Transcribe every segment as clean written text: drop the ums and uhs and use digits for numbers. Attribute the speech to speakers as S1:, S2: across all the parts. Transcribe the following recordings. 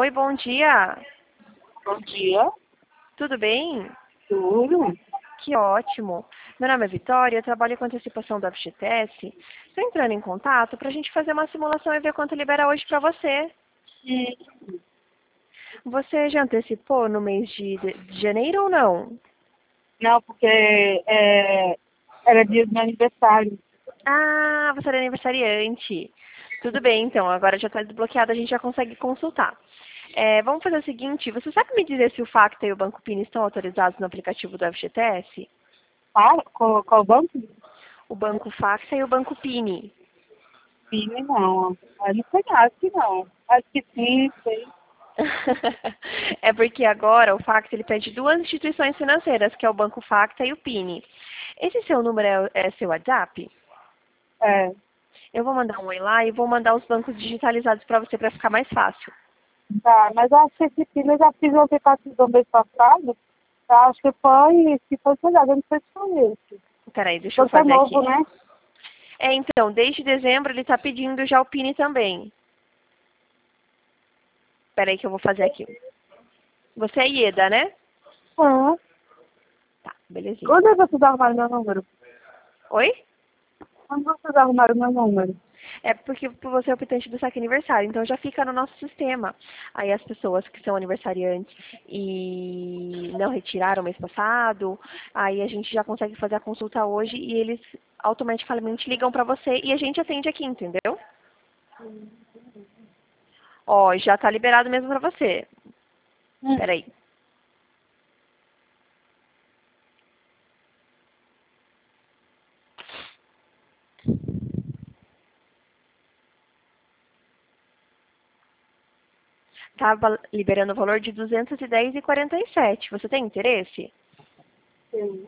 S1: Oi, bom dia.
S2: Bom dia.
S1: Tudo bem?
S2: Tudo?
S1: Que ótimo. Meu nome é Vitória, eu trabalho com antecipação do FGTS. Estou entrando em contato para a gente fazer uma simulação e ver quanto libera hoje para você.
S2: Sim.
S1: Você já antecipou no mês de janeiro ou não?
S2: Não, porque era dia do meu aniversário.
S1: Ah, você era aniversariante. Tudo bem, então. Agora já está desbloqueado, a gente já consegue consultar. Vamos fazer o seguinte, você sabe me dizer se o Facta e o Banco Pini estão autorizados no aplicativo do FGTS?
S2: Ah, qual banco?
S1: O Banco Facta e o Banco Pini.
S2: Sim, não. Eu não sei, acho que não. Acho que sim, sei.
S1: É porque agora o Facta ele pede duas instituições financeiras, que é o Banco Facta e o Pini. Esse seu número é seu WhatsApp?
S2: É.
S1: Eu vou mandar um oi lá e vou mandar os bancos digitalizados para você para ficar mais fácil.
S2: Tá, mas eu acho que esse filho eu já fiz o aplicativo do mês passado. Eu acho que foi cuidado, eu não sei se foi esse.
S1: Peraí, deixa eu
S2: Porque é
S1: fazer
S2: novo,
S1: aqui.
S2: né?
S1: Então, desde dezembro ele está pedindo já o Pini também. Peraí que eu vou fazer aqui. Você é Ieda, né?
S2: Ah.
S1: Tá, belezinha.
S2: Quando vocês arrumaram meu número?
S1: Oi?
S2: Quando vocês arrumaram meu número?
S1: É porque você é optante do saque aniversário, então já fica no nosso sistema. Aí as pessoas que são aniversariantes e não retiraram mês passado, aí a gente já consegue fazer a consulta hoje e eles automaticamente ligam para você e a gente atende aqui, entendeu? Ó, já tá liberado mesmo para você. Peraí. Tava liberando o valor de 210,47. Você tem interesse?
S2: Sim.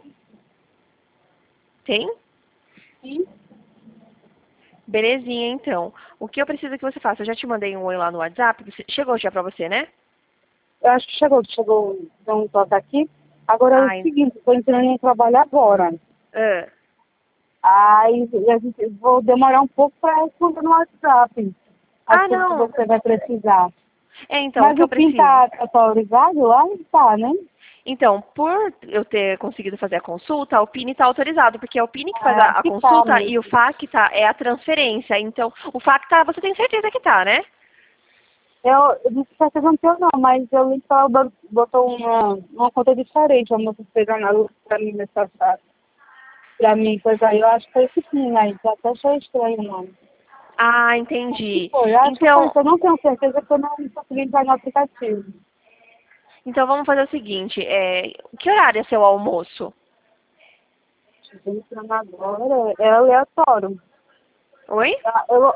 S1: Tem?
S2: Sim.
S1: Belezinha, então. O que eu preciso que você faça? Eu já te mandei um oi lá no WhatsApp. Chegou já pra você, né?
S2: Eu acho que chegou, deu um toque aqui. Agora é o
S1: Ai,
S2: seguinte, estou entrando em trabalho agora.
S1: ah.
S2: Aí vou demorar um pouco para responder no WhatsApp as
S1: Ah,
S2: coisas que
S1: não.
S2: você vai precisar.
S1: Então, o
S2: Mas
S1: que
S2: o
S1: eu
S2: PIN
S1: preciso?
S2: tá autorizado lá? Tá, né?
S1: Então, por eu ter conseguido fazer a consulta, o PIN está autorizado, porque é o PIN que faz
S2: Ah,
S1: a
S2: que tá
S1: consulta e o
S2: mesmo.
S1: FACTA é a transferência. Então, o FACTA, você tem certeza que tá, né?
S2: Eu disse que você não tem não, mas eu vi que ela botou uma conta diferente. A moça fez análise para mim mês passado. Para mim, coisa aí, eu acho que foi esse PIN aí. Eu até achei estranho o nome.
S1: Ah,
S2: Acho que
S1: entendi.
S2: foi, acho que foi
S1: Então,
S2: isso. Eu não tenho certeza que eu não consegui entrar no aplicativo.
S1: então vamos fazer o seguinte, que horário é seu almoço?
S2: Estou entrando agora, é aleatório.
S1: Oi?
S2: Eu,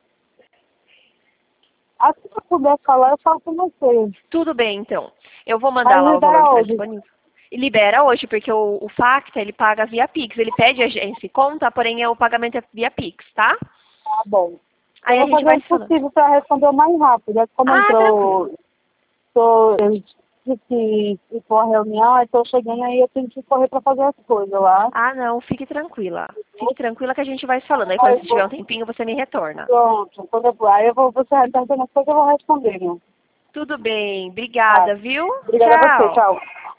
S2: assim que eu puder falar, eu falo com você.
S1: Tudo bem, então. Eu vou mandar
S2: Mas
S1: lá
S2: me
S1: o valor que
S2: dá
S1: está
S2: hoje.
S1: disponível. E libera hoje, porque o FACTA, ele paga via Pix. Ele pede a agência conta, porém o pagamento é via Pix, tá?
S2: Tá bom. Eu
S1: Aí a
S2: vou
S1: gente
S2: fazer
S1: vai
S2: o
S1: se falando.
S2: possível para responder o mais rápido. É que como
S1: Ah, tranquilo.
S2: eu tive que ir para uma reunião, aí estou chegando aí, eu tenho que correr para fazer as coisas lá.
S1: Ah, não, fique tranquila. Fique tranquila que a gente vai se falando. Aí quando
S2: Aí
S1: você tiver
S2: vou,
S1: um tempinho, você me retorna.
S2: pronto, quando eu for, aí eu vou, você vai perguntando as coisas, eu vou responder, meu.
S1: Tudo bem.
S2: Tá.
S1: Obrigada, viu?
S2: Obrigada a você,
S1: Tchau.
S2: tchau.